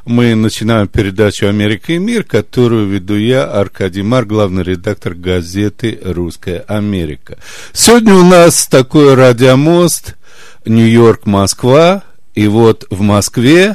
Мы начинаем передачу «Америка и мир», которую веду я, Аркадий Мар, главный редактор газеты «Русская Америка». Сегодня у нас такой радиомост Нью-Йорк-Москва. И вот в Москве,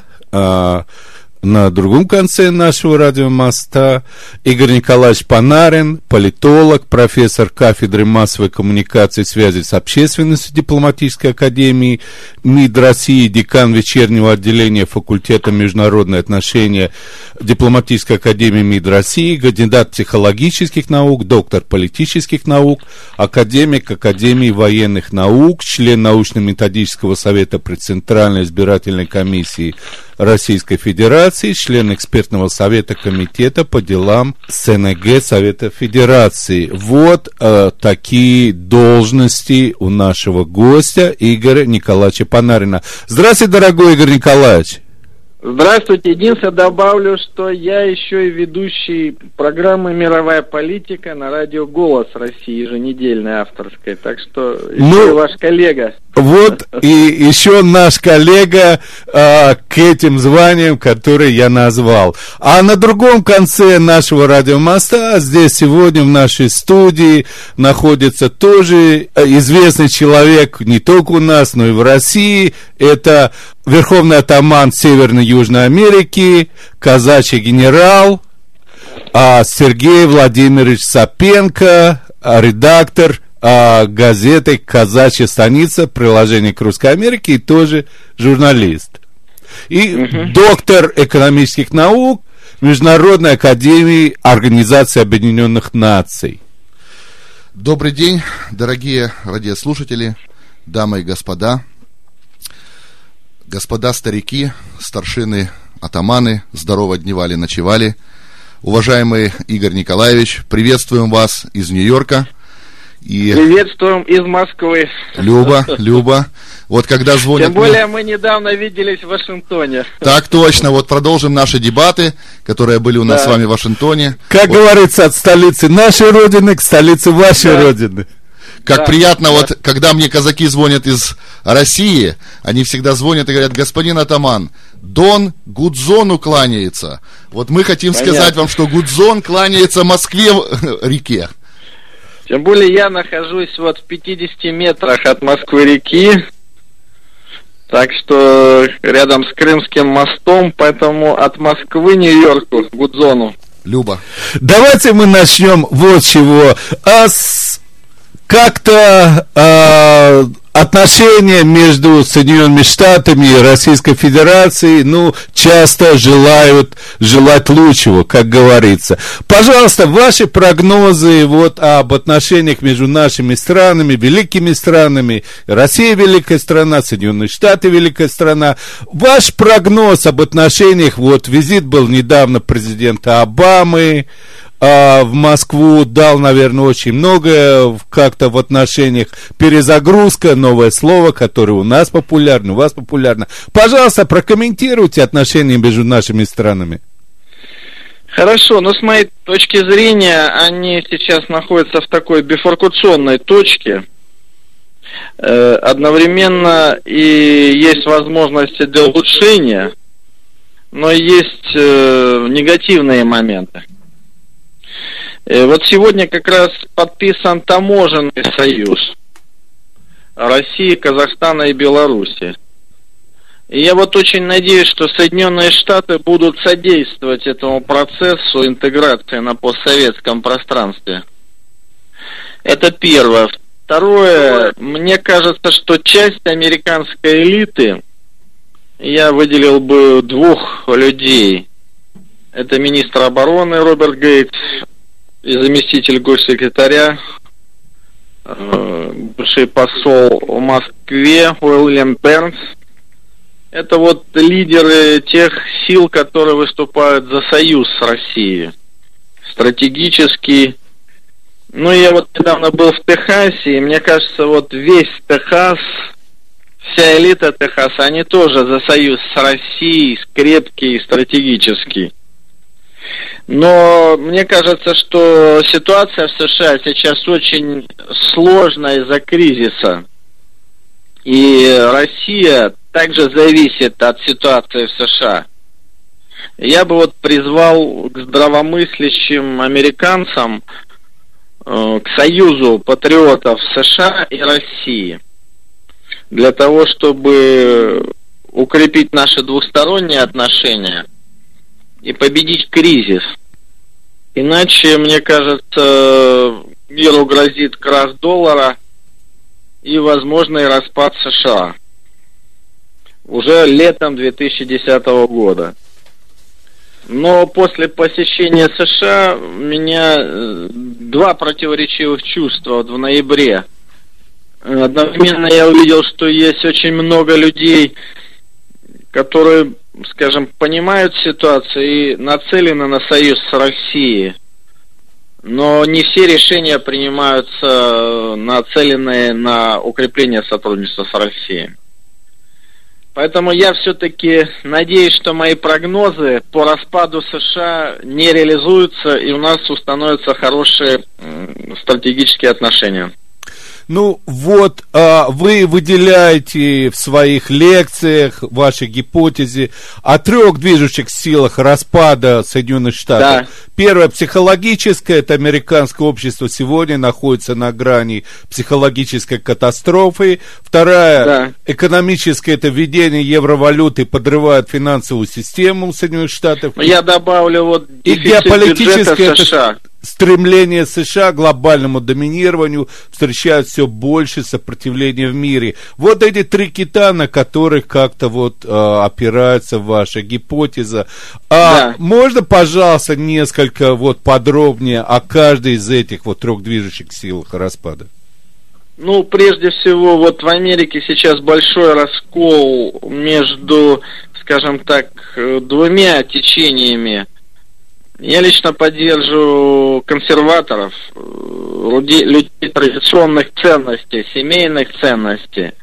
на другом конце нашего радиомоста, Игорь Николаевич Панарин, политолог, профессор кафедры массовой коммуникации и связи с общественностью Дипломатической академии МИД России, декан вечернего отделения факультета международные отношения Дипломатической академии МИД России, кандидат психологических наук, доктор политических наук, академик Академии военных наук, член научно-методического совета при Центральной избирательной комиссии Российской Федерации, член экспертного совета комитета по делам СНГ Совета Федерации. Вот такие должности у нашего гостя Игоря Николаевича Панарина. Здравствуйте, дорогой Игорь Николаевич. Здравствуйте. Единственное, добавлю, что я еще и ведущий программы «Мировая политика» на радио «Голос России», еженедельной авторской. Так что еще и ваш коллега. Вот и еще наш коллега к этим званиям, которые я назвал. А на другом конце нашего радиомоста, здесь сегодня в нашей студии, находится тоже известный человек не только у нас, но и в России. Это верховный атаман Северной и Южной Америки, казачий генерал Сергей Владимирович Сапенко, редактор газеты «Казачья станица», приложение к «Русской Америке», и тоже журналист. И доктор экономических наук Международной академии Организации Объединенных Наций. Добрый день, дорогие радиослушатели, дамы и господа, господа старики, старшины, атаманы, здорово дневали-ночевали. Уважаемый Игорь Николаевич, приветствуем вас из Нью-Йорка. И приветствуем из Москвы. Люба. Вот когда звонят... Тем более мы недавно виделись в Вашингтоне. Так точно, вот продолжим наши дебаты, которые были у нас с вами в Вашингтоне. Как говорится, от столицы нашей родины к столице вашей родины. Как приятно, вот когда мне казаки звонят из России, они всегда звонят и говорят: господин атаман, Дон Гудзону кланяется. Вот мы хотим сказать вам, что Гудзон кланяется Москве, реке. Тем более я нахожусь вот в 50 метрах от Москвы-реки, так что рядом с Крымским мостом, поэтому от Москвы Нью-Йорку, Гудзону. Люба. Давайте мы начнем вот с чего. Как-то отношения между Соединенными Штатами и Российской Федерацией, часто желать лучшего, как говорится. Пожалуйста, ваши прогнозы об отношениях между нашими странами, великими странами, Россия великая страна, Соединенные Штаты великая страна. Ваш прогноз об отношениях, визит был недавно президента Обамы в Москву, дал, наверное, очень многое как-то в отношениях. Перезагрузка, новое слово, которое у нас популярно, у вас популярно. Пожалуйста, прокомментируйте отношения между нашими странами. Хорошо, но с моей точки зрения, они сейчас находятся в такой бифуркационной точке. Одновременно и есть возможности для улучшения, но есть негативные моменты. Вот сегодня как раз подписан таможенный союз России, Казахстана и Беларуси. И я очень надеюсь, что Соединенные Штаты будут содействовать этому процессу интеграции на постсоветском пространстве. Это первое. Второе, мне кажется, что часть американской элиты, я выделил бы двух людей. Это министр обороны Роберт Гейтс и заместитель госсекретаря, бывший посол в Москве Уильям Бернс. Это лидеры тех сил, которые выступают за союз с Россией. Стратегический. Я недавно был в Техасе, и мне кажется, весь Техас, вся элита Техаса, они тоже за союз с Россией, крепкий и стратегический. Но мне кажется, что ситуация в США сейчас очень сложная из-за кризиса. И Россия также зависит от ситуации в США. Я бы вот призвал к здравомыслящим американцам, к союзу патриотов США и России, для того, чтобы укрепить наши двусторонние отношения и победить кризис. Иначе, мне кажется, миру грозит крах доллара и возможный распад США уже летом 2010 года. Но после посещения США у меня два противоречивых чувства вот в ноябре. Одновременно я увидел, что есть очень много людей, которые, скажем, понимают ситуацию и нацелены на союз с Россией. Но не все решения принимаются нацеленные на укрепление сотрудничества с Россией. Поэтому я все-таки надеюсь, что мои прогнозы по распаду США не реализуются, и у нас установятся хорошие стратегические отношения. Ну вот, вы выделяете в своих лекциях, в вашей гипотезе о трех движущих силах распада Соединенных Штатов. Да. Первое, психологическое, это американское общество сегодня находится на грани психологической катастрофы. Вторая, да, экономическое, это введение евровалюты подрывает финансовую систему Соединенных Штатов. Я добавлю вот дефицит геополитическое, это стремление США к глобальному доминированию, встречают все больше сопротивления в мире. Вот эти три кита, на которых как-то вот опирается ваша гипотеза. Да. Можно, пожалуйста, несколько вот подробнее о каждой из этих вот трех движущих силах распада? Ну, прежде всего, вот в Америке сейчас большой раскол между, скажем так, двумя течениями. Я лично поддерживаю консерваторов, людей традиционных ценностей, семейных ценностей.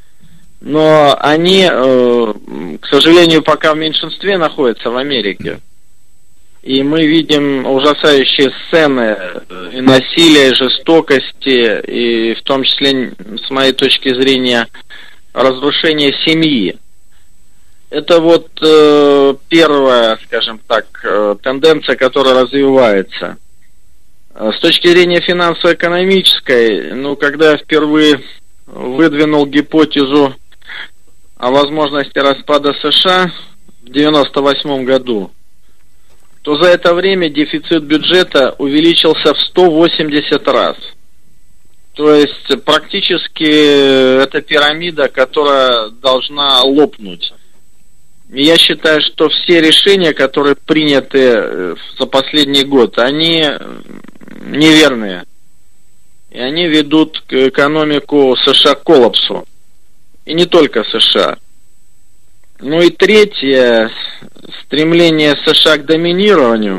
Но они, к сожалению, пока в меньшинстве находятся в Америке. И мы видим ужасающие сцены и насилия, и жестокости, и в том числе, с моей точки зрения, разрушение семьи. Это вот первая, скажем так, тенденция, которая развивается. С точки зрения финансово-экономической, ну, когда я впервые выдвинул гипотезу о возможности распада США в 1998 году, то за это время дефицит бюджета увеличился в 180 раз. То есть практически это пирамида, которая должна лопнуть. Я считаю, что все решения, которые приняты за последний год, они неверные. И они ведут экономику США к коллапсу. И не только США. Ну и третье, стремление США к доминированию,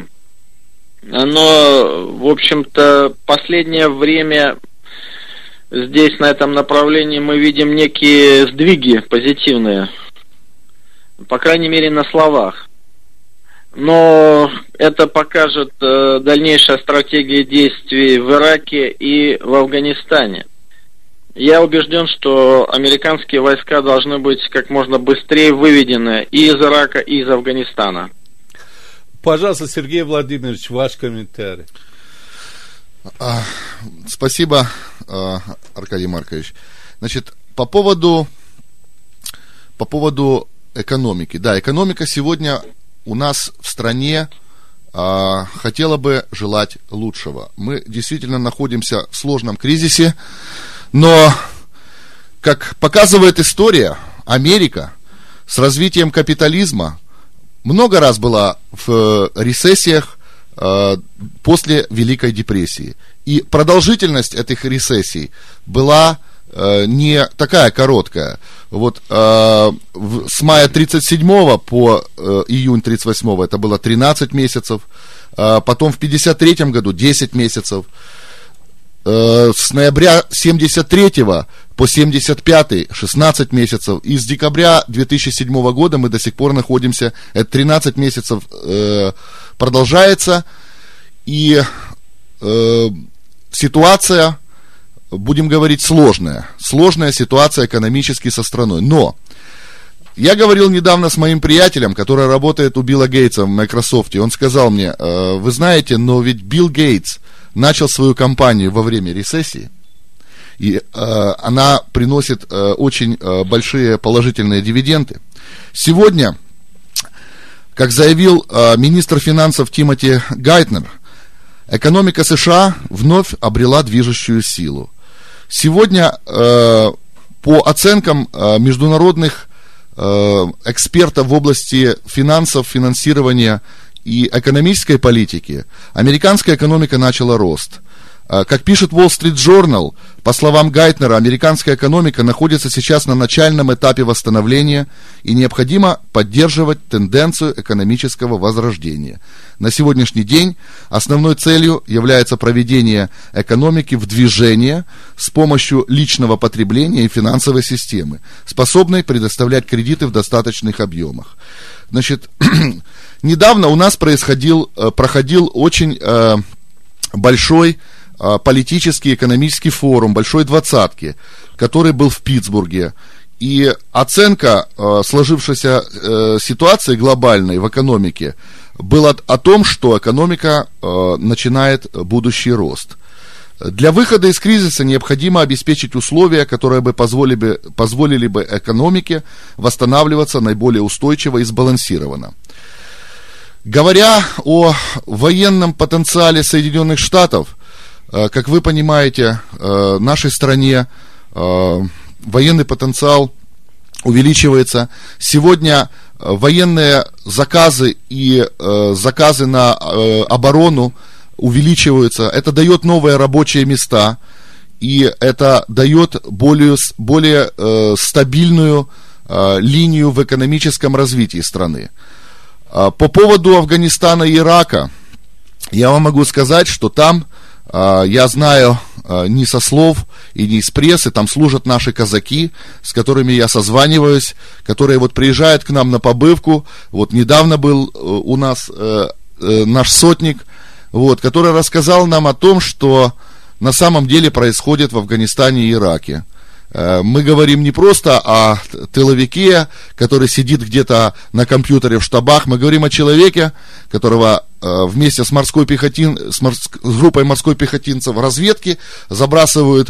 оно, в общем-то, последнее время здесь, на этом направлении, мы видим некие сдвиги позитивные. По крайней мере, на словах. Но это покажет дальнейшая стратегия действий в Ираке и в Афганистане. Я убежден, что американские войска должны быть как можно быстрее выведены и из Ирака, и из Афганистана. Пожалуйста, Сергей Владимирович, ваш комментарий. Спасибо, Аркадий Маркович. Значит, по поводу экономики. Да, экономика сегодня у нас в стране хотела бы желать лучшего. Мы действительно находимся в сложном кризисе, но, как показывает история, Америка с развитием капитализма много раз была в рецессиях после Великой депрессии. И продолжительность этих рецессий была не такая короткая. Вот с мая 1937 по июнь 1938 это было 13 месяцев, потом в 1953 году 10 месяцев, с ноября 1973 по 1975 16 месяцев, и с декабря 2007 года мы до сих пор находимся, это 13 месяцев продолжается, и ситуация, будем говорить, сложная ситуация экономически со страной. Но Я говорил недавно с моим приятелем, который работает у Билла Гейтса в Microsoft, и он сказал мне, вы знаете, но ведь Билл Гейтс начал свою компанию во время рецессии, и она приносит очень большие положительные дивиденды. Сегодня, как заявил министр финансов Тимоти Гайтнер, экономика США вновь обрела движущую силу. Сегодня, по оценкам международных экспертов в области финансов, финансирования и экономической политики, американская экономика начала рост. Как пишет Wall Street Journal, по словам Гайтнера, американская экономика находится сейчас на начальном этапе восстановления и необходимо поддерживать тенденцию экономического возрождения. На сегодняшний день основной целью является проведение экономики в движение с помощью личного потребления и финансовой системы, способной предоставлять кредиты в достаточных объемах. Значит, недавно у нас проходил очень большой политический экономический форум Большой Двадцатки, который был в Питтсбурге. И оценка сложившейся ситуации глобальной в экономике была о том, что экономика начинает будущий рост. Для выхода из кризиса необходимо обеспечить условия, которые бы позволили бы экономике восстанавливаться наиболее устойчиво и сбалансированно. Говоря о военном потенциале Соединенных Штатов, как вы понимаете, в нашей стране военный потенциал увеличивается. Сегодня военные заказы и заказы на оборону увеличиваются. Это дает новые рабочие места, и это дает более стабильную линию в экономическом развитии страны. По поводу Афганистана и Ирака, я вам могу сказать, что там, я знаю не со слов и не из прессы, там служат наши казаки, с которыми я созваниваюсь, которые вот приезжают к нам на побывку. Вот недавно был у нас наш сотник, вот, который рассказал нам о том, что на самом деле происходит в Афганистане и Ираке. Мы говорим не просто о тыловике, который сидит где-то на компьютере в штабах, мы говорим о человеке, которого вместе с группой морской пехотинцев в разведке забрасывают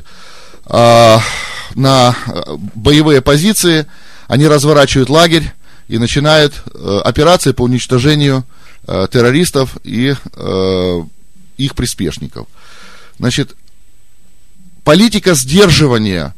на боевые позиции, они разворачивают лагерь и начинают операции по уничтожению террористов и их приспешников. Значит, политика сдерживания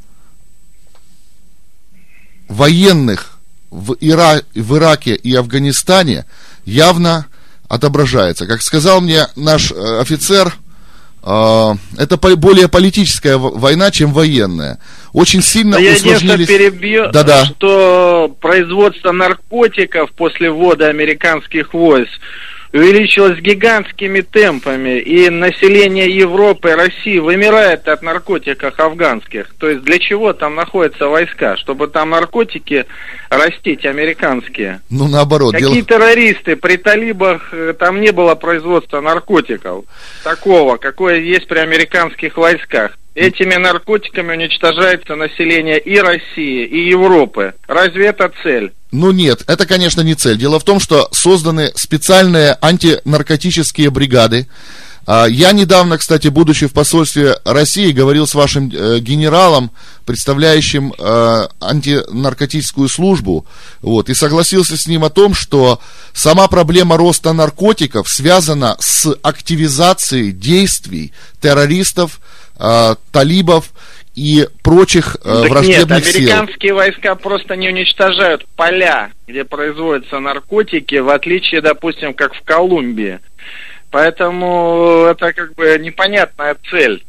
военных в Ираке и Афганистане явно отображается. Как сказал мне наш офицер, это более политическая война, чем военная. Очень сильно усложнились... Я перебью, да-да. Что производство наркотиков после ввода американских войск увеличилось гигантскими темпами, и население Европы и России вымирает от наркотиков афганских. То есть для чего там находятся войска? Чтобы там наркотики растить американские? Ну, наоборот. Какие террористы? При талибах там не было производства наркотиков такого, какое есть при американских войсках. Этими наркотиками уничтожается население и России, и Европы. Разве это цель? Ну нет, это, конечно, не цель. Дело в том, что созданы специальные антинаркотические бригады. Я недавно, кстати, будучи в посольстве России, говорил с вашим генералом, представляющим антинаркотическую службу, вот, и согласился с ним о том, что сама проблема роста наркотиков связана с активизацией действий террористов, талибов и прочих враждебных сил. Нет, американские войска просто не уничтожают поля, где производятся наркотики, в отличие, допустим, как в Колумбии. Поэтому это как бы непонятная цель.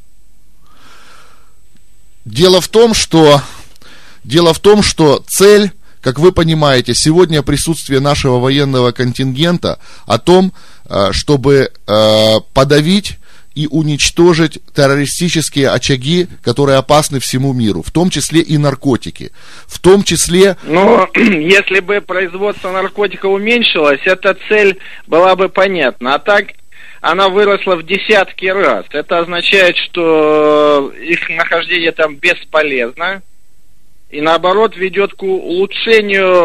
Дело в том, что цель, как вы понимаете, сегодня присутствие нашего военного контингента о том, чтобы подавить и уничтожить террористические очаги, которые опасны всему миру, в том числе и наркотики, в том числе... Но если бы производство наркотиков уменьшилось, эта цель была бы понятна, а так она выросла в десятки раз. Это означает, что их нахождение там бесполезно, и наоборот ведет к улучшению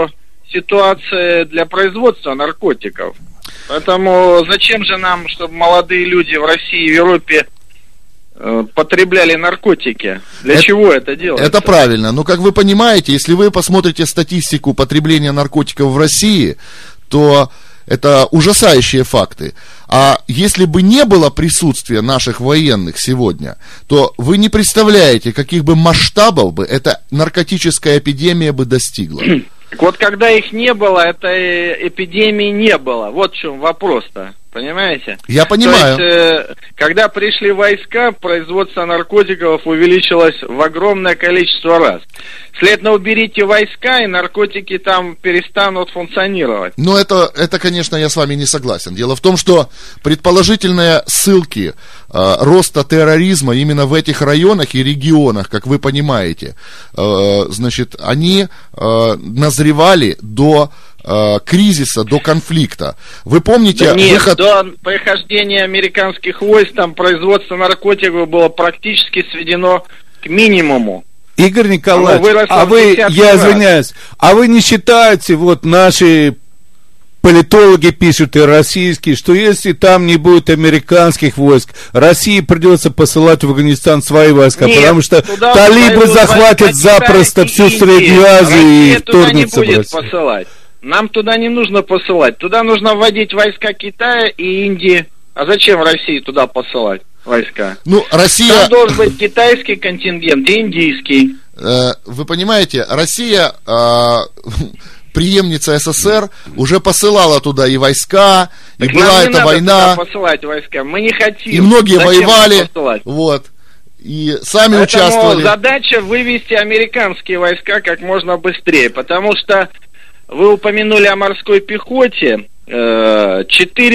ситуация для производства наркотиков. Поэтому зачем же нам, чтобы молодые люди в России и в Европе потребляли наркотики? Для чего это делается? Это правильно. Но, как вы понимаете, если вы посмотрите статистику потребления наркотиков в России, то это ужасающие факты. А если бы не было присутствия наших военных сегодня, то вы не представляете, каких бы масштабов бы эта наркотическая эпидемия бы достигла. Так вот, когда их не было, этой эпидемии не было. Вот в чем вопрос-то. Понимаете? Я понимаю. То есть, когда пришли войска, производство наркотиков увеличилось в огромное количество раз. Следовательно, уберите войска, и наркотики там перестанут функционировать. Но это, конечно, я с вами не согласен. Дело в том, что предположительные ссылки роста терроризма именно в этих районах и регионах, как вы понимаете, значит, они назревали до кризиса, до конфликта. Вы помните... Да нет, до прихождения американских войск там производство наркотиков было практически сведено к минимуму. Игорь Николаевич, я извиняюсь, а вы не считаете, вот наши политологи пишут и российские, что если там не будет американских войск, России придется посылать в Афганистан свои войска, потому что талибы захватят запросто всю Среднюю Азию и вторгнутся в Россию. Нам туда не нужно посылать. Туда нужно вводить войска Китая и Индии. А зачем России туда посылать войска? Ну, Россия... Там должен быть китайский контингент и индийский. Вы понимаете, Россия, преемница СССР, уже посылала туда и войска, так и была эта война. Туда посылать войска. Мы не хотим. И многие воевали. Вот. И сами участвовали. Задача вывести американские войска как можно быстрее, потому что вы упомянули о морской пехоте. $400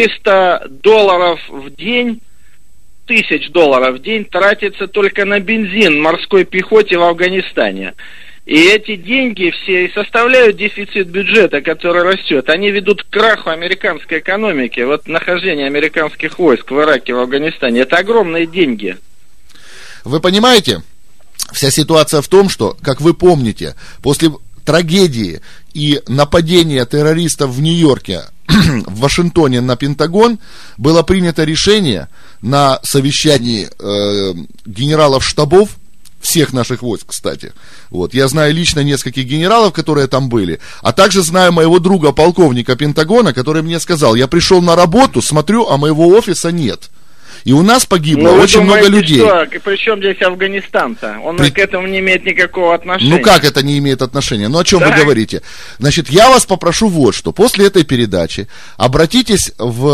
в день, $1000 в день тратится только на бензин в морской пехоте в Афганистане. И эти деньги все и составляют дефицит бюджета, который растет. Они ведут к краху американской экономики. Вот нахождение американских войск в Ираке, в Афганистане, это огромные деньги. Вы понимаете, вся ситуация в том, что, как вы помните, после трагедии и нападения террористов в Нью-Йорке, в Вашингтоне на Пентагон, было принято решение на совещании генералов штабов, всех наших войск, кстати. Вот. Я знаю лично нескольких генералов, которые там были, а также знаю моего друга, полковника Пентагона, который мне сказал: я пришел на работу, смотрю, а моего офиса нет. И у нас погибло очень много людей. Что? Причем здесь Афганистан-то? Он к этому не имеет никакого отношения. Ну как это не имеет отношения? Ну о чем вы говорите? Значит, я вас попрошу вот что. После этой передачи обратитесь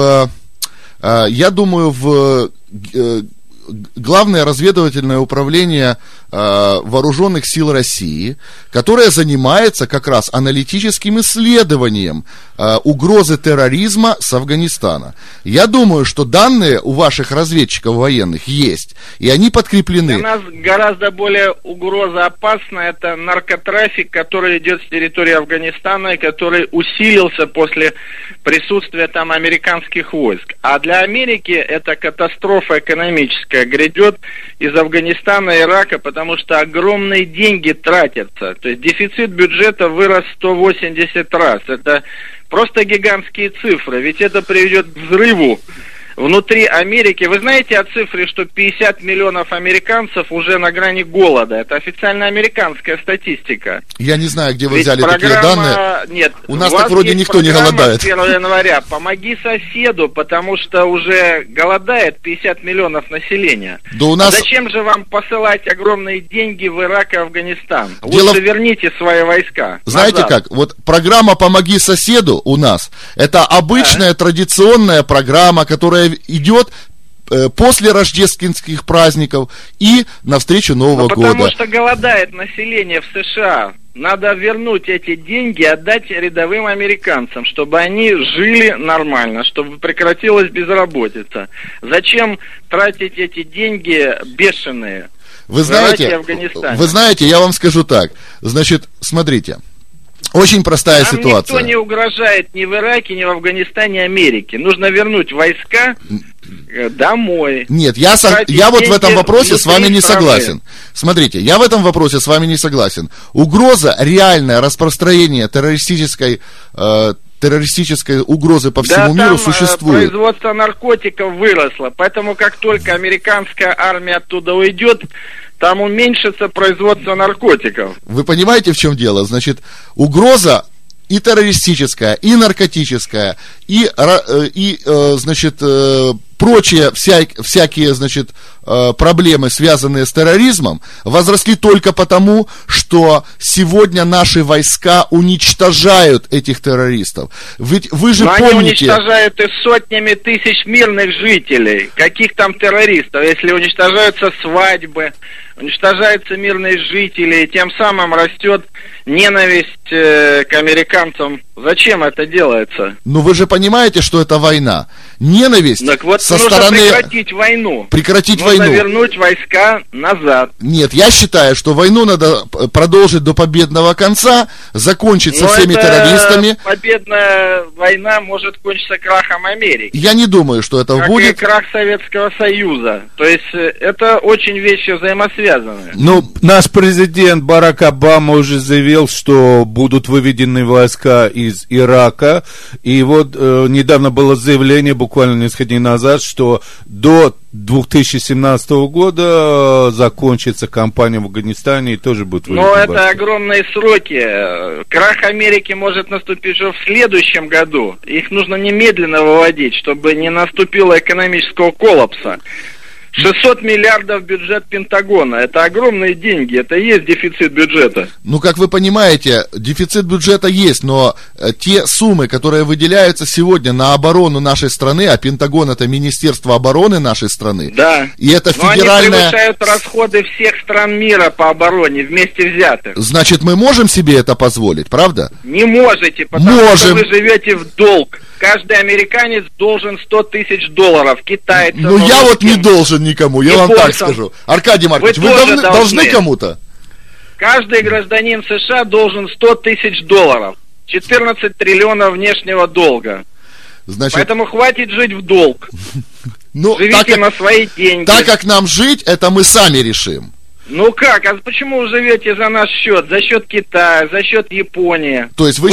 я думаю, в Главное разведывательное управление Вооруженных сил России, которое занимается как раз аналитическим исследованием угрозы терроризма с Афганистана. Я думаю, что данные у ваших разведчиков военных есть, и они подкреплены. Для нас гораздо более угроза опасна — это наркотрафик, который идет с территории Афганистана и который усилился после присутствия там американских войск. А для Америки это катастрофа экономическая грядет из Афганистана и Ирака, потому что огромные деньги тратятся. То есть дефицит бюджета вырос 180 раз. Это просто гигантские цифры. Ведь это приведет к взрыву внутри Америки. Вы знаете о цифре, что 50 миллионов американцев уже на грани голода? Это официальная американская статистика. Я не знаю, где вы взяли такие данные. Нет, у нас так вроде никто не голодает. С 1 января. Помоги соседу, потому что уже голодает 50 миллионов населения. Да у нас... Зачем же вам посылать огромные деньги в Ирак и Афганистан? Лучше верните свои войска. Знаете назад. как? Вот программа «Помоги соседу» у нас это обычная традиционная программа, которая идет после рождественских праздников и навстречу Нового года. Потому что голодает население в США. Надо вернуть эти деньги, отдать рядовым американцам, чтобы они жили нормально, чтобы прекратилась безработица. Зачем тратить эти деньги бешеные? Вы знаете, я вам скажу так. Значит, смотрите. Очень простая ситуация. Никто не угрожает ни в Ираке, ни в Афганистане Америке. Нужно вернуть войска домой. Нет, я вот в этом вопросе с вами не согласен. Смотрите, я в этом вопросе с вами не согласен. Угроза, реальное распространение террористической угрозы по всему миру существует. Производство наркотиков выросло, поэтому как только американская армия оттуда уйдет, там уменьшится производство наркотиков. Вы понимаете, в чем дело? Значит, угроза и террористическая, и наркотическая, и значит, прочие всякие, значит, проблемы, связанные с терроризмом, возросли только потому, что сегодня наши войска уничтожают этих террористов. Ведь вы же помните... они уничтожают и сотнями тысяч мирных жителей. Каких там террористов? Если уничтожаются свадьбы, уничтожаются мирные жители, и тем самым растет ненависть к американцам. Зачем это делается? Ну вы же понимаете, что это война. Ненависть так вот, со стороны... прекратить войну. Нужно вернуть войска назад. Нет, я считаю, что войну надо продолжить до победного конца, закончить со всеми террористами. Победная война может кончиться крахом Америки. Я не думаю, что это как будет. И крах Советского Союза. То есть это очень вещи взаимосвязаны. Ну, наш президент Барак Обама уже заявил, что будут выведены войска из Ирака. И вот недавно было заявление, буквально несколько дней назад, что до 2017 года закончится кампания в Афганистане и тоже будет выведены войска. Но это огромные сроки. Крах Америки может наступить уже в следующем году. Их нужно немедленно выводить, чтобы не наступило экономического коллапса. 600 миллиардов бюджет Пентагона. Это огромные деньги. Это и есть дефицит бюджета. Ну, как вы понимаете, дефицит бюджета есть, но те суммы, которые выделяются сегодня на оборону нашей страны, а Пентагон — это Министерство обороны нашей страны. Да. И это федеральная... они превышают расходы всех стран мира по обороне вместе взятых. Значит, мы можем себе это позволить, правда? Не можете, потому что вы живете в долг. Каждый американец должен $100 тысяч, китайцам. Ну, я вот не должен никому, я вам так скажу. Аркадий Маркович, вы должны кому-то? Каждый гражданин США должен $100 тысяч. 14 триллионов внешнего долга. Значит... Поэтому хватит жить в долг. Живите на свои деньги. Так как нам жить, это мы сами решим. Ну как? А почему вы живете за наш счет? За счет Китая, за счет Японии? То есть вы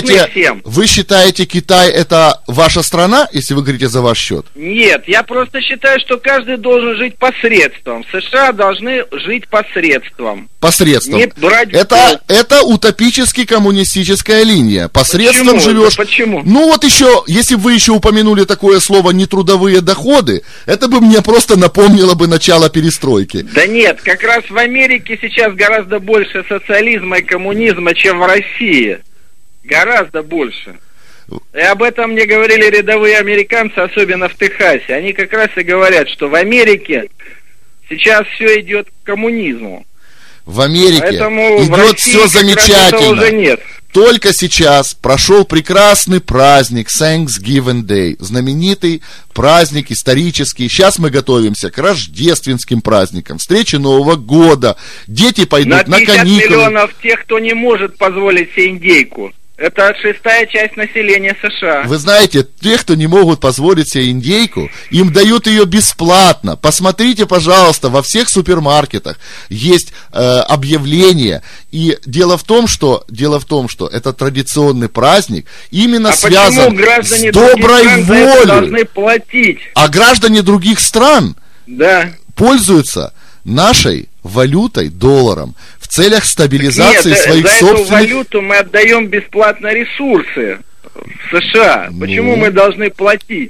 считаете, Китай это ваша страна, если вы говорите за ваш счет? Нет, я просто считаю, что каждый должен жить посредством. США должны жить посредством. Посредством. Не брать это утопически коммунистическая линия. Посредством живешь. Почему? Ну вот еще, если бы вы еще упомянули такое слово нетрудовые доходы, это бы мне просто напомнило бы начало перестройки. Да нет, как раз в Америке сейчас гораздо больше социализма и коммунизма, чем в России. Гораздо больше. И об этом мне говорили рядовые американцы, особенно в Техасе. Они как раз и говорят, что в Америке сейчас все идет к коммунизму. В Америке идет все замечательно. Уже нет. Только сейчас прошел прекрасный праздник Thanksgiving Day, знаменитый праздник исторический. Сейчас мы готовимся к рождественским праздникам, встрече Нового года. Дети пойдут на каникулы. 50 миллионов тех, кто не может позволить себе индейку. Это 6-я часть населения США. Вы знаете, те, кто не могут позволить себе индейку, им дают ее бесплатно. Посмотрите, пожалуйста, во всех супермаркетах есть объявления. И дело в том, что это традиционный праздник именно связан с доброй волей. Должны платить? А граждане других стран пользуются нашей валютой, долларом, в целях стабилизации своих собственных... за эту валюту мы отдаем бесплатно ресурсы в США. Почему мы должны платить?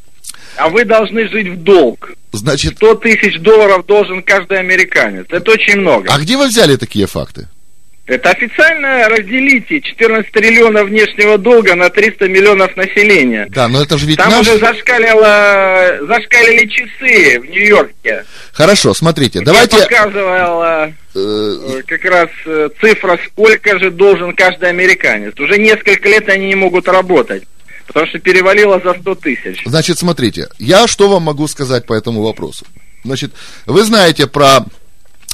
А вы должны жить в долг. Значит... $100 тысяч должен каждый американец. Это очень много. А где вы взяли такие факты? Это официально разделите 14 триллионов внешнего долга на 300 миллионов населения. Да, но это же ведь там уже зашкалили часы в Нью-Йорке. Хорошо, смотрите, давайте... Я показывал как раз цифра, сколько же должен каждый американец. Уже несколько лет они не могут работать, потому что перевалило за 100 тысяч. Значит, смотрите, я что вам могу сказать по этому вопросу? Значит, вы знаете про...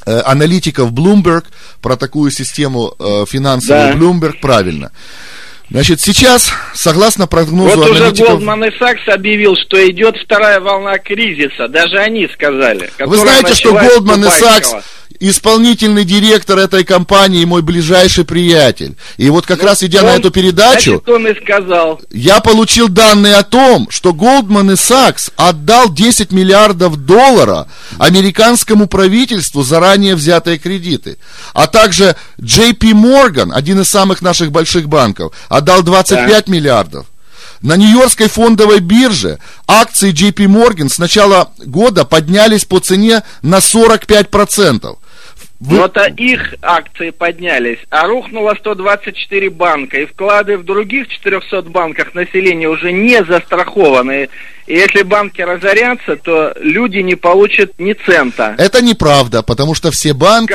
аналитиков Bloomberg, про такую систему финансовую Bloomberg, правильно. Значит, сейчас, согласно прогнозу вот аналитиков... уже Goldman Sachs объявил, что идет вторая волна кризиса. Даже они сказали. Вы знаете, что Goldman Sachs исполнительный директор этой компании, мой ближайший приятель. И вот как раз идя на эту передачу, значит, он и сказал. Я получил данные о том, что Goldman Sachs отдал 10 миллиардов долларов американскому правительству за ранее взятые кредиты. А также JP Morgan, один из самых наших больших банков, отдал 25 миллиардов. На Нью-Йоркской фондовой бирже акции JP Morgan с начала года поднялись по цене на 45%. Вот их акции поднялись, а рухнуло 124 банка, и вклады в других 400 банках населения уже не застрахованы. И если банки разорятся, то люди не получат ни цента. Это неправда, потому что все банки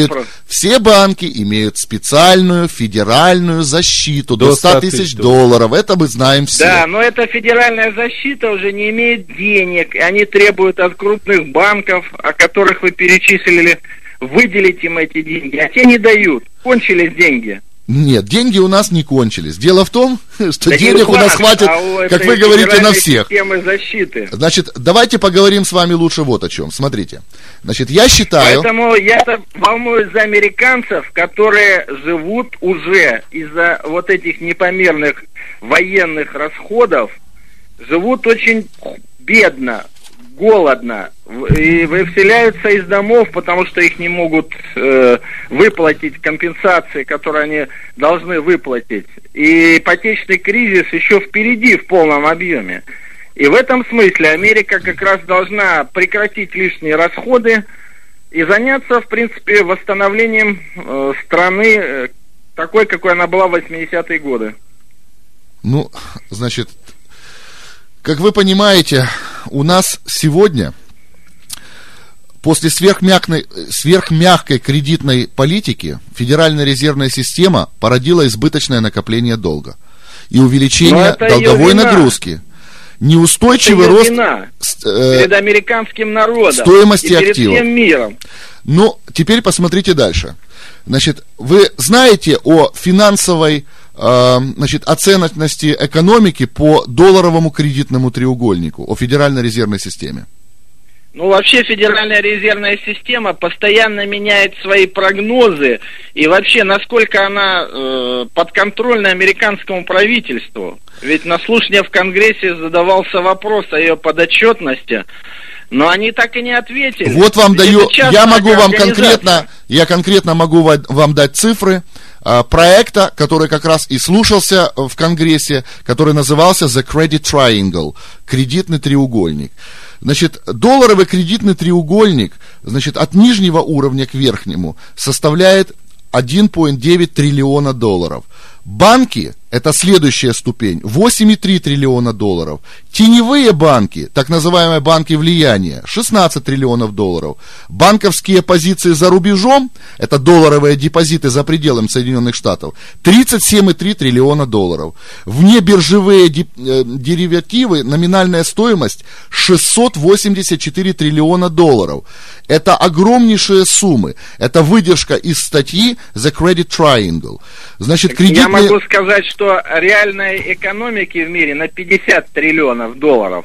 имеют специальную федеральную защиту до 100 тысяч долларов. Это мы знаем все. Да, но эта федеральная защита уже не имеет денег, и они требуют от крупных банков, о которых вы перечислили, выделить им эти деньги, а те не дают. Кончились деньги. Нет, деньги у нас не кончились. Дело в том, что денег у нас хватит, как вы говорите, на всех. Защиты. Значит, давайте поговорим с вами лучше вот о чем. Смотрите, значит, я считаю... Поэтому я-то волнуюсь за американцев, которые живут уже из-за вот этих непомерных военных расходов, живут очень бедно, голодно, и выселяются из домов, потому что их не могут выплатить компенсации, которые они должны выплатить. И ипотечный кризис еще впереди в полном объеме. И в этом смысле Америка как раз должна прекратить лишние расходы и заняться, в принципе, восстановлением страны такой, какой она была в 80-е годы. Ну, значит, как вы понимаете, у нас сегодня, после сверхмягкой кредитной политики, Федеральная резервная система породила избыточное накопление долга и увеличение долговой нагрузки. Неустойчивый рост перед американским народом стоимости и перед активов. Всем миром. Ну, теперь посмотрите дальше. Значит, вы знаете о финансовой оценочности экономики по долларовому кредитному треугольнику, о Федеральной резервной системе? Ну, вообще, Федеральная резервная система постоянно меняет свои прогнозы, и вообще, насколько она подконтрольна американскому правительству. Ведь на слушании в Конгрессе задавался вопрос о ее подотчетности, но они так и не ответили. Вот вам даю, я конкретно могу вам дать цифры проекта, который как раз и слушался в Конгрессе, который назывался The Credit Triangle, кредитный треугольник. Значит, долларовый кредитный треугольник, значит, от нижнего уровня к верхнему составляет 1,9 триллиона долларов. Банки, это следующая ступень, 8,3 триллиона долларов. Теневые банки, так называемые банки влияния, 16 триллионов долларов. Банковские позиции за рубежом, это долларовые депозиты за пределами Соединенных Штатов, 37,3 триллиона долларов. Внебиржевые деривативы, номинальная стоимость 684 триллиона долларов. Это огромнейшие суммы. Это выдержка из статьи The Credit Triangle. Значит, Я могу сказать, что реальной экономики в мире на 50 триллионов долларов.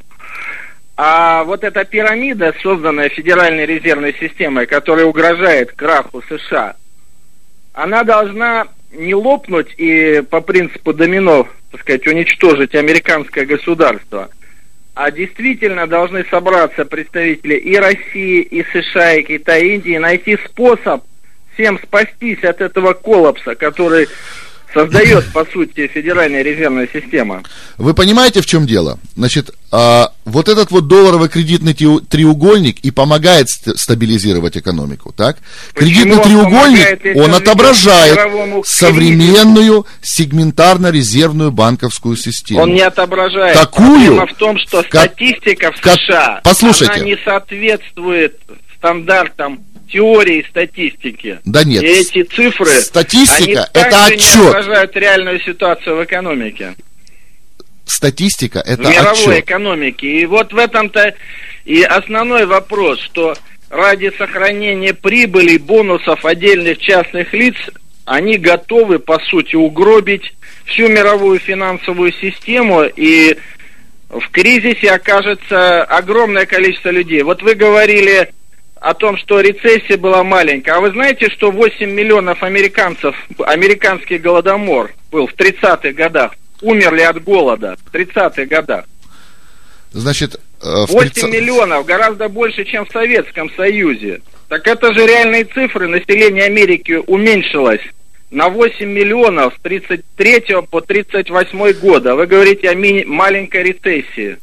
А вот эта пирамида, созданная Федеральной резервной системой, которая угрожает краху США, она должна не лопнуть и по принципу домино, так сказать, уничтожить американское государство, а действительно должны собраться представители и России, и США, и Китая, и Индии, найти способ всем спастись от этого коллапса, который создает, по сути, Федеральная резервная система. Вы понимаете, в чем дело? Значит, вот этот вот долларовый кредитный треугольник и помогает стабилизировать экономику, так? Кредитный треугольник, он отображает современную сегментарно-резервную банковскую систему. Он не отображает. Такую, проблема в том, что статистика в США, послушайте, она не соответствует стандартам теории статистики. Да нет. И эти цифры, статистика — они это отчет. не отражают реальную ситуацию в экономике. Статистика — это в мировой отчет. экономике. И вот в этом-то и основной вопрос, что ради сохранения прибыли, бонусов отдельных частных лиц, они готовы, по сути, угробить всю мировую финансовую систему, и в кризисе окажется огромное количество людей. Вот вы говорили о том, что рецессия была маленькая. А вы знаете, что 8 миллионов американцев, американский голодомор был в 30-х годах, умерли от голода в 30-х годах? Значит, 8 миллионов, гораздо больше, чем в Советском Союзе. Так это же реальные цифры. Население Америки уменьшилось на 8 миллионов с 33 по 38 года. Вы говорите о маленькой рецессии.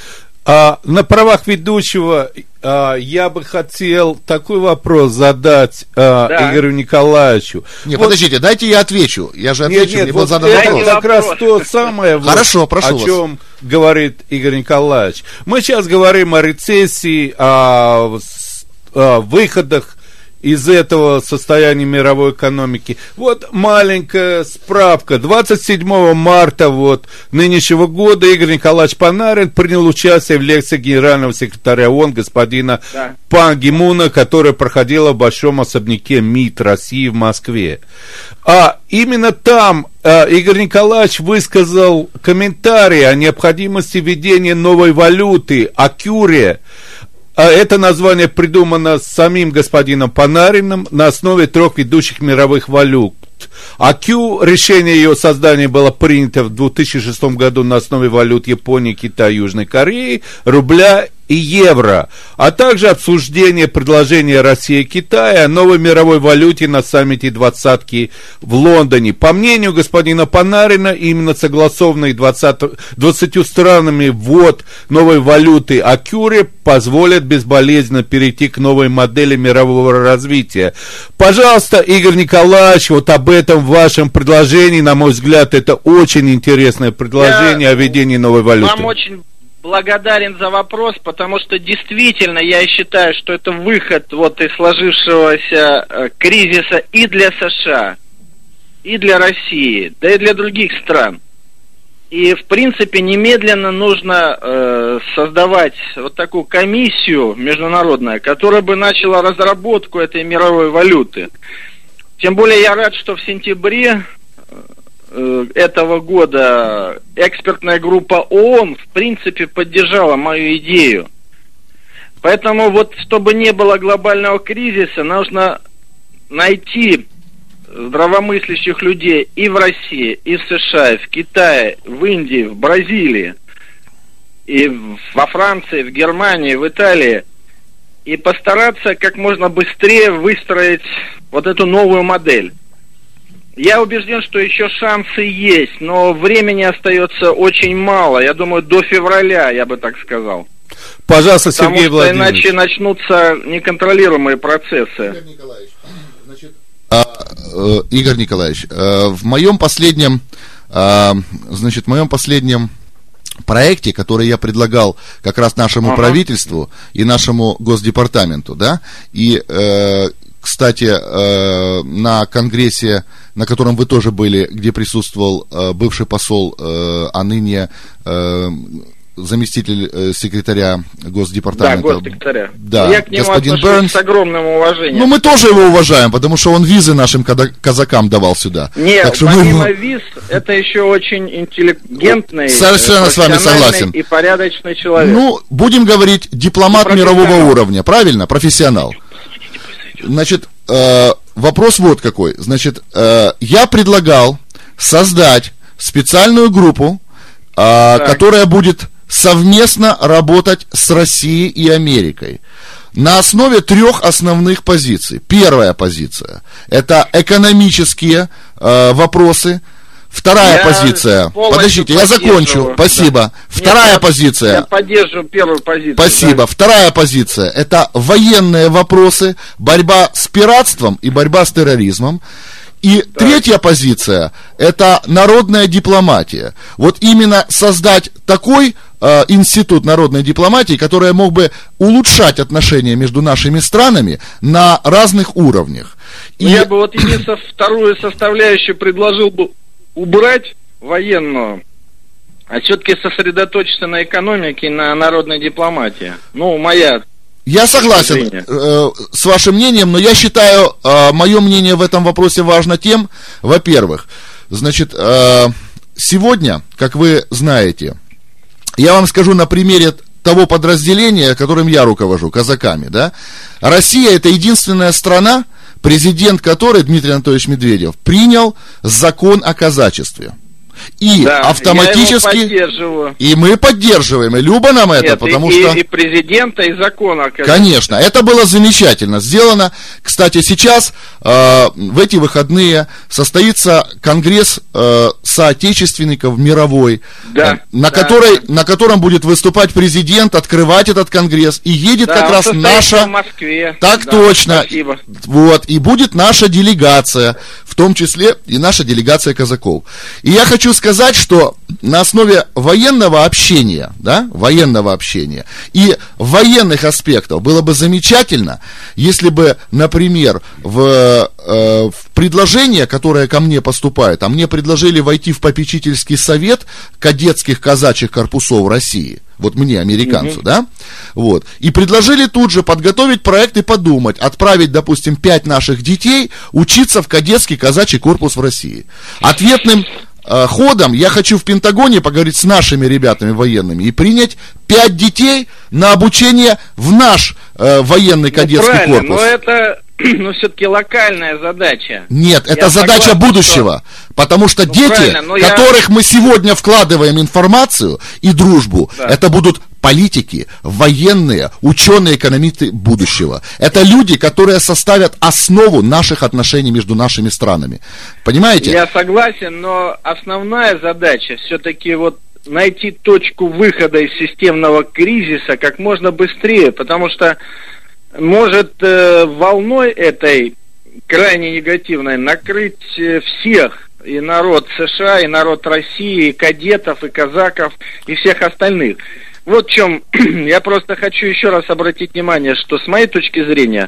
На правах ведущего я бы хотел такой вопрос задать Игорю Николаевичу. Нет, вот, подождите, дайте я отвечу. Я же отвечу, мне был задан вопрос. Это как раз то самое, Хорошо, прошу о чем говорит Игорь Николаевич. Мы сейчас говорим о рецессии, о выходах из этого состояния мировой экономики. Вот маленькая справка. 27 марта нынешнего года Игорь Николаевич Панарин принял участие в лекции генерального секретаря ООН господина Пан Ги Муна, которая проходила в Большом особняке МИД России в Москве. А именно там Игорь Николаевич высказал комментарий о необходимости введения новой валюты, АКЮРе. Это название придумано самим господином Панариным на основе 3 ведущих мировых валют. АКЮ, решение ее создания было принято в 2006 году на основе валют Японии, Китая, Южной Кореи, рубля и евро, а также обсуждение предложения России и Китая о новой мировой валюте на саммите двадцатки в Лондоне. По мнению господина Панарина, именно согласованный 20 странами ввод новой валюты АКЮРе позволит безболезненно перейти к новой модели мирового развития. Пожалуйста, Игорь Николаевич, об этом в вашем предложении, на мой взгляд, это очень интересное предложение о введении новой валюты. Вам очень благодарен за вопрос, потому что действительно я считаю, что это выход из сложившегося кризиса и для США, и для России, да и для других стран. И, в принципе, немедленно нужно создавать такую комиссию международную, которая бы начала разработку этой мировой валюты. Тем более я рад, что в сентябре этого года экспертная группа ООН, в принципе, поддержала мою идею. Поэтому чтобы не было глобального кризиса, нужно найти здравомыслящих людей и в России, и в США, и в Китае, в Индии, в Бразилии, и во Франции, в Германии, в Италии, и постараться как можно быстрее выстроить эту новую модель. Я убежден, что еще шансы есть, но времени остается очень мало. Я думаю, до февраля, я бы так сказал. Пожалуйста, Сергей Владимирович. Иначе начнутся неконтролируемые процессы. Игорь Николаевич, в моем последнем проекте, который я предлагал как раз нашему правительству и нашему Госдепартаменту, и кстати, на конгрессе, на котором вы тоже были, где присутствовал бывший посол, а ныне заместитель секретаря Госдепартамента. Да, госсекретаря. Да, я к нему господин Бернс. С огромным уважением. Ну, мы тоже его уважаем, потому что он визы нашим казакам давал сюда. Нет, помимо виз, это еще очень интеллигентный, совершенно с вами согласен. И порядочный человек. Ну, будем говорить, дипломат мирового уровня, правильно? Профессионал. Значит, вопрос вот какой. Значит, я предлагал создать специальную группу, которая будет совместно работать с Россией и Америкой на основе 3 основных позиций. Первая позиция – это экономические вопросы. Вторая позиция. Подождите, я закончу. Спасибо. Да. Вторая позиция. Я поддерживаю первую позицию. Спасибо. Да. Вторая позиция. Это военные вопросы, борьба с пиратством и борьба с терроризмом. И третья позиция – это народная дипломатия. Вот именно создать такой институт народной дипломатии, который мог бы улучшать отношения между нашими странами на разных уровнях. Я бы единственное вторую составляющую предложил бы убрать военную, а все-таки сосредоточиться на экономике и на народной дипломатии. моя... Я согласен с вашим мнением, но я считаю, мое мнение в этом вопросе важно тем, во-первых, значит, сегодня, как вы знаете, я вам скажу на примере того подразделения, которым я руковожу, казаками, да, Россия — это единственная страна, президент которой, Дмитрий Анатольевич Медведев, принял закон о казачестве. И да, автоматически... Я его поддерживаю. И мы поддерживаем, и Люба нам это, потому что... И президента, и закона. Конечно, это было замечательно сделано. Кстати, сейчас, в эти выходные, состоится конгресс соотечественников мировой, да, на котором будет выступать президент, открывать этот конгресс, и едет как раз наша... в Москве. Так, да, точно. Спасибо. Вот, и будет наша делегация, в том числе и наша делегация казаков. И я хочу сказать, что на основе военного общения, да, военного общения и военных аспектов было бы замечательно, если бы, например, в предложение, которое ко мне поступает, а мне предложили войти в попечительский совет кадетских казачьих корпусов России, вот мне, американцу, да, вот, и предложили тут же подготовить проект и подумать, отправить, допустим, 5 наших детей учиться в кадетский казачий корпус в России. Ответным ходом я хочу в Пентагоне поговорить с нашими ребятами военными и принять 5 детей на обучение в наш военный кадетский корпус. Но это, все-таки локальная задача. Нет, это задача будущего, потому что дети, которых мы сегодня вкладываем информацию и дружбу, да, это будут политики, военные, ученые, экономисты будущего. Это люди, которые составят основу наших отношений между нашими странами. Понимаете? Я согласен, но основная задача все-таки вот найти точку выхода из системного кризиса как можно быстрее, потому что может волной этой крайне негативной накрыть всех, и народ США, и народ России, и кадетов, и казаков, и всех остальных. Вот в чем я просто хочу еще раз обратить внимание, что с моей точки зрения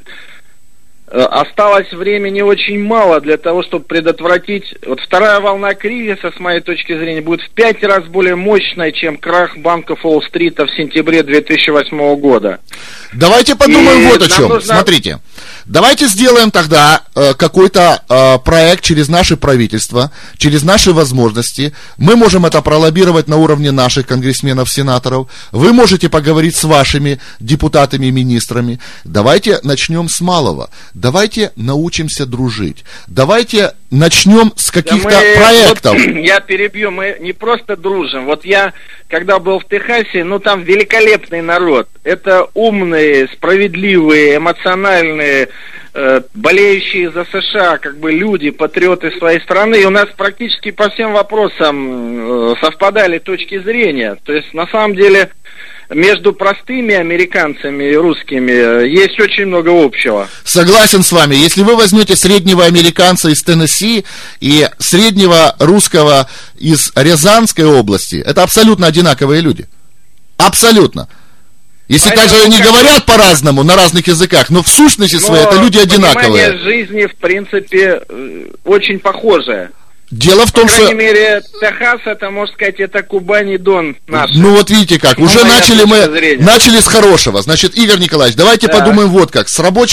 осталось времени очень мало для того, чтобы предотвратить... Вот вторая волна кризиса, с моей точки зрения, будет в 5 раз более мощной, чем крах банков Уолл-стрита в сентябре 2008 года. Давайте подумаем вот о чем. Смотрите, давайте сделаем тогда какой-то проект через наше правительство, через наши возможности. Мы можем это пролоббировать на уровне наших конгрессменов, сенаторов. Вы можете поговорить с вашими депутатами и министрами. Давайте начнем с малого. Давайте научимся дружить. Давайте начнем с каких-то проектов. Вот, я перебью, мы не просто дружим. Вот я, когда был в Техасе, там великолепный народ. Это умные, справедливые, эмоциональные, болеющие за США, люди, патриоты своей страны. И у нас практически по всем вопросам совпадали точки зрения. То есть, на самом деле, между простыми американцами и русскими есть очень много общего. Согласен с вами. Если вы возьмете среднего американца из Теннесси и среднего русского из Рязанской области, это абсолютно одинаковые люди. Абсолютно. Если также они говорят по-разному, на разных языках, но в сущности своей это люди одинаковые. Понимание жизни, в принципе, очень похожее. Дело в том, что... По крайней мере, Техас, это, можно сказать, это Кубань и Дон наш. Ну вот видите как, уже начали с хорошего. Значит, Игорь Николаевич, давайте подумаем вот как.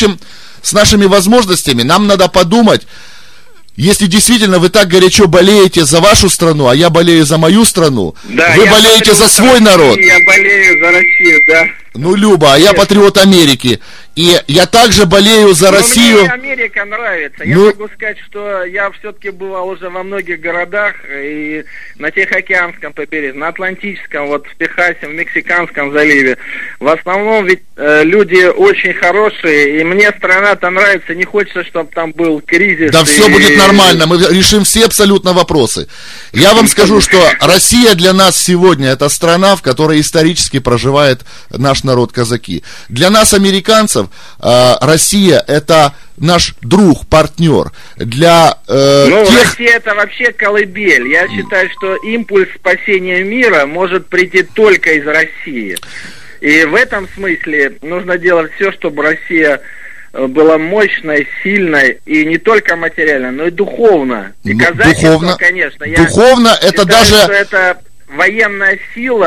С нашими возможностями нам надо подумать, если действительно вы так горячо болеете за вашу страну, а я болею за мою страну, да, вы болеете за свой народ. Я болею за Россию, да. Ну, Люба, а я патриот Америки. И я также болею за Россию. Мне Америка нравится. Я могу сказать, что я все-таки бывал уже во многих городах, и на Тихоокеанском побережье, на Атлантическом, вот в Техасе, в Мексиканском заливе. В основном ведь люди очень хорошие, и мне страна-то нравится, не хочется, чтобы там был кризис. Да все будет нормально, мы решим все абсолютно вопросы. Я вам скажу, что Россия для нас сегодня это страна, в которой исторически проживает наш народ казаки. Для нас, американцев, Россия это наш друг, партнер. Для Россия это вообще колыбель. Я считаю, что импульс спасения мира может прийти только из России. И в этом смысле нужно делать все, чтобы Россия была мощной, сильной, и не только материально, но и духовно. И казачество, конечно. Духовно это считаю, даже... что это военная сила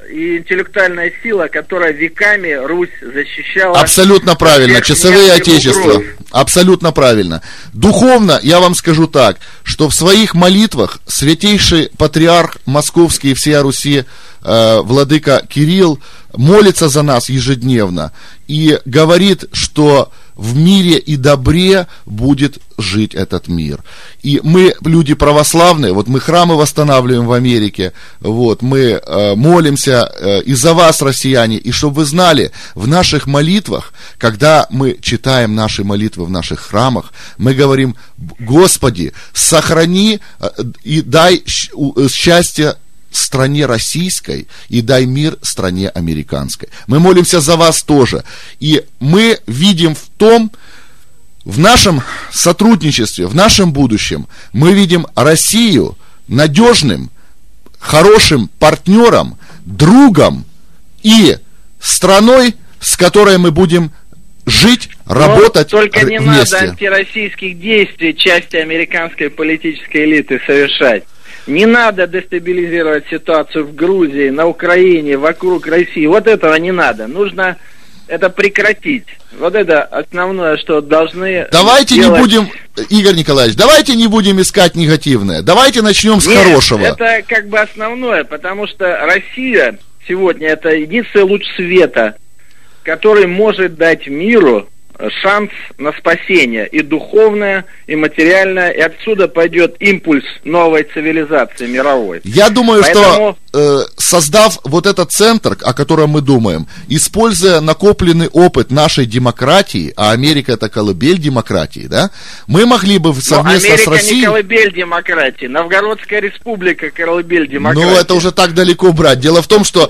и интеллектуальная сила, которая веками Русь защищала. Абсолютно правильно, часовые отечества. Абсолютно правильно. Духовно, я вам скажу так, что в своих молитвах святейший патриарх Московский и всея Руси, владыка Кирилл, молится за нас ежедневно и говорит, что в мире и добре будет жить этот мир. И мы, люди православные, вот мы храмы восстанавливаем в Америке, вот, мы молимся и за вас, россияне, и чтобы вы знали, в наших молитвах, когда мы читаем наши молитвы в наших храмах, мы говорим: Господи, сохрани и дай счастье стране российской и дай мир стране американской. Мы молимся за вас тоже. И мы видим в нашем сотрудничестве, в нашем будущем, мы видим Россию надежным, хорошим партнером, другом и страной, с которой мы будем жить, работать вместе. Только не надо антироссийских действий части американской политической элиты совершать. Не надо дестабилизировать ситуацию в Грузии, на Украине, вокруг России. Вот этого не надо. Нужно это прекратить. Вот это основное, что должны Давайте делать. Не будем, Игорь Николаевич, давайте не будем искать негативное. Давайте начнем с хорошего. Это как бы основное, потому что Россия сегодня это единственный луч света, который может дать миру шанс на спасение и духовное, и материальное, и отсюда пойдет импульс новой цивилизации мировой. Я думаю, что создав вот этот центр, о котором мы думаем, используя накопленный опыт нашей демократии, а Америка это колыбель демократии, да, мы могли бы совместно с Россией... Америка не колыбель демократии, Новгородская республика колыбель демократии. Ну, это уже так далеко брать. Дело в том, что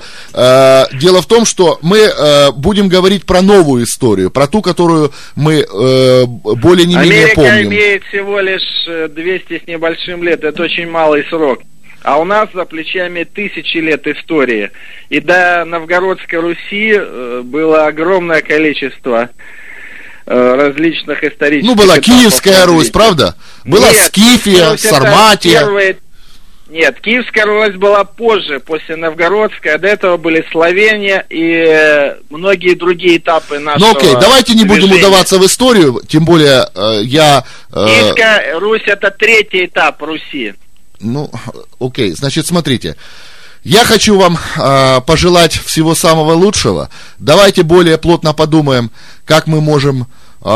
мы будем говорить про новую историю, про ту, которую мы более не менее помним. Америка имеет всего лишь 200 с небольшим лет, это очень малый срок. А у нас за плечами тысячи лет истории. И до Новгородской Руси было огромное количество различных исторических... Ну, была Киевская Русь, правда? Была Скифия, Сарматия. Нет, Киевская Русь была позже, после Новгородской, а до этого были Словения и многие другие этапы нашего Ну окей, давайте не будем удаваться в историю, тем более Киевская Русь это третий этап Руси. Ну, окей, значит, смотрите. Я хочу вам пожелать всего самого лучшего. Давайте более плотно подумаем, как мы можем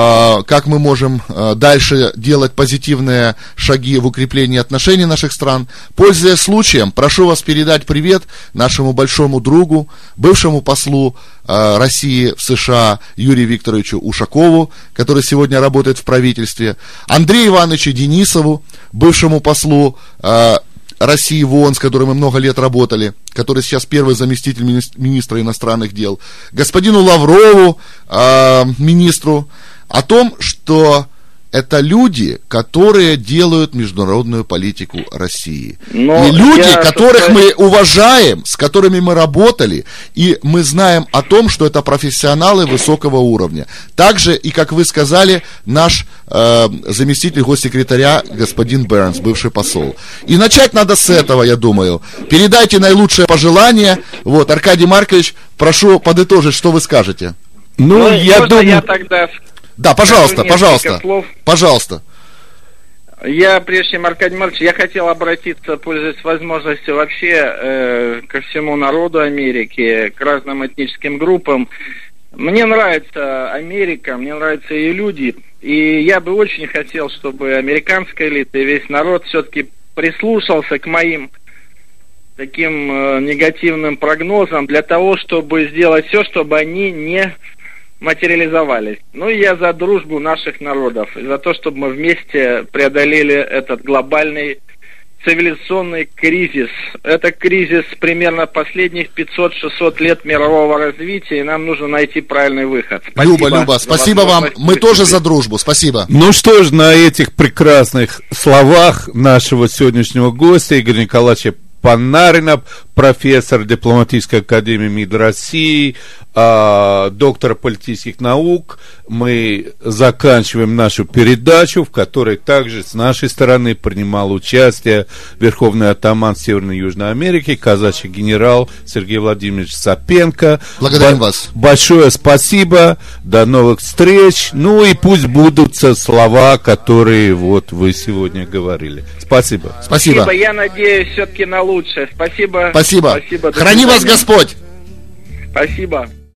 дальше делать позитивные шаги в укреплении отношений наших стран. Пользуясь случаем, прошу вас передать привет нашему большому другу, бывшему послу России в США Юрию Викторовичу Ушакову, который сегодня работает в правительстве, Андрею Ивановичу Денисову, бывшему послу России в ООН, с которым мы много лет работали, который сейчас первый заместитель министра иностранных дел, господину Лаврову, министру, о том, что это люди, которые делают международную политику России. И люди, которых мы уважаем, с которыми мы работали, и мы знаем о том, что это профессионалы высокого уровня. Также, и как вы сказали, наш заместитель госсекретаря господин Бернс, бывший посол. И начать надо с этого, я думаю. Передайте наилучшие пожелания. Вот, Аркадий Маркович, прошу подытожить, что вы скажете. Ну, я думаю... Я тогда... Да, пожалуйста. Пожалуйста. Я, прежде чем, Аркадий Маркович, я хотел обратиться, пользуясь возможностью, вообще ко всему народу Америки, к разным этническим группам. Мне нравится Америка, мне нравятся ее люди, и я бы очень хотел, чтобы американская элита и весь народ все-таки прислушался к моим таким негативным прогнозам для того, чтобы сделать все, чтобы они не материализовались. Ну и я за дружбу наших народов, и за то, чтобы мы вместе преодолели этот глобальный цивилизационный кризис. Это кризис примерно последних 500-600 лет мирового развития, и нам нужно найти правильный выход. Спасибо, Люба, спасибо вам. Мы тоже за дружбу, спасибо. Ну что ж, на этих прекрасных словах нашего сегодняшнего гостя Игоря Николаевича Панарина профессор дипломатической академии МИД России, доктор политических наук. Мы заканчиваем нашу передачу, в которой также с нашей стороны принимал участие верховный атаман Северной и Южной Америки, казачий генерал Сергей Владимирович Сапенко. Благодарим вас. Большое спасибо, до новых встреч. Ну и пусть будутся слова, которые вот вы сегодня говорили. Спасибо. Спасибо. Я надеюсь все-таки на лучшее. Спасибо. Спасибо. Спасибо. Храни вас Господь. Спасибо.